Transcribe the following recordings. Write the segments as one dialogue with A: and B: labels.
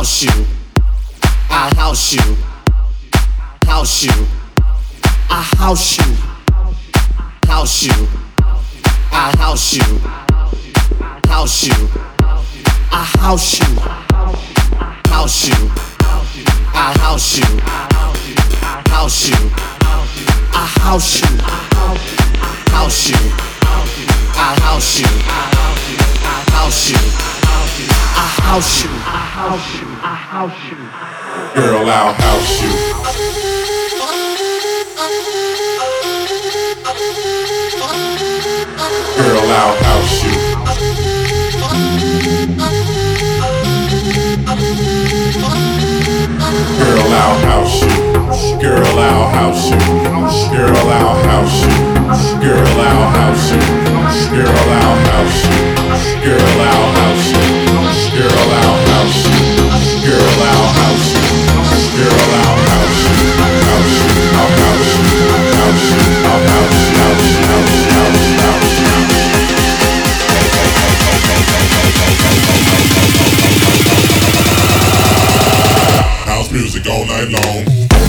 A: house you. I house you. House you. I house you. House you. I house you. House you. I house you. House you. I house you. House you. I house you. House you. I house you. House you. I house you. I house you.
B: Girl, I'll house you. Girl, I'll house you. Girl, I'll house you. Girl, I'll house you. Girl, I'll house you. Girl, I'll house you. Girl, I'll house you. Girl, I'll house you. Girl, I'll house you. Girl, I'll house you. Girl, I'll house you. House you. I'll house you. House you. I'll house you. House you. House you. House you. House you. House music all night long.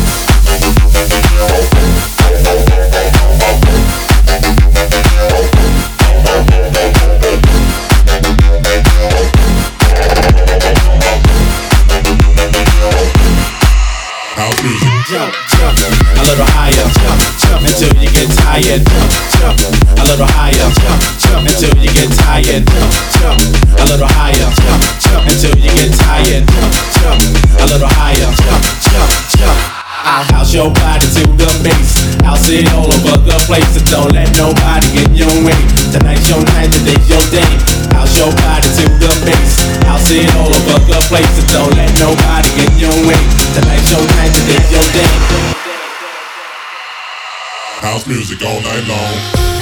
B: House music.
C: Jump, jump, a little higher, jump, jump until you get tired. Jump, jump, a little higher, jump, jump until you get tired. Jump, jump, a little higher, jump, jump until you get tired. Jump, jump, a little higher, jump, jump, jump. I'll house your body to the base. I'll sit all over the place, and don't let nobody get in your way. Tonight's your night, today's your day. House your body to the base. I'll sit all over the place, and don't let nobody get in your way. Tonight's your night, today's your day.
B: House music all night long.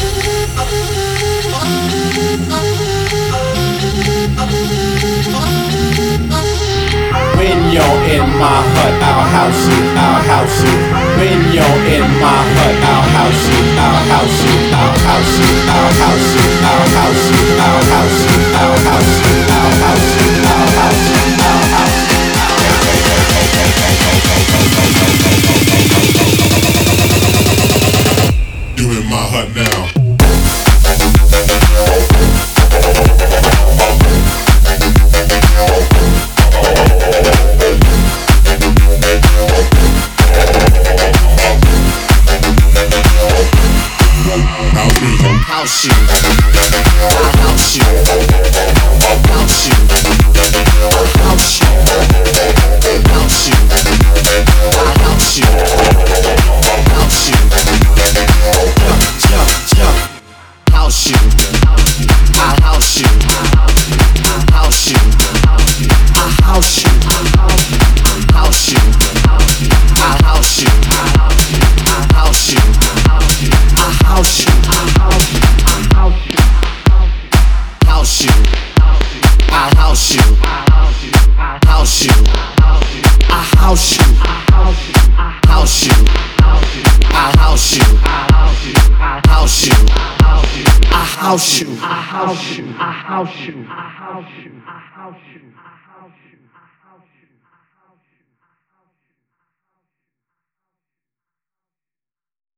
C: When you're in my hut, I'll house you, I'll house you. When you're in my hut, I'll house you, I'll house you, I'll house you, I'll house you, I'll house you, I'll house you, I'll house you, I'll house you, I'll house you, I'll house you.
B: You in my hut now.
A: House you. I house you. House you. I house you. House you. I house you. House you. Jump, jump, jump. House you. I house you. House you. I house you. House you. I house you. House you. I house you. House you. I house you. House you. I house you. House you. I house you. House you. I house you. I house you. I house you. I house you. I house you. I house you.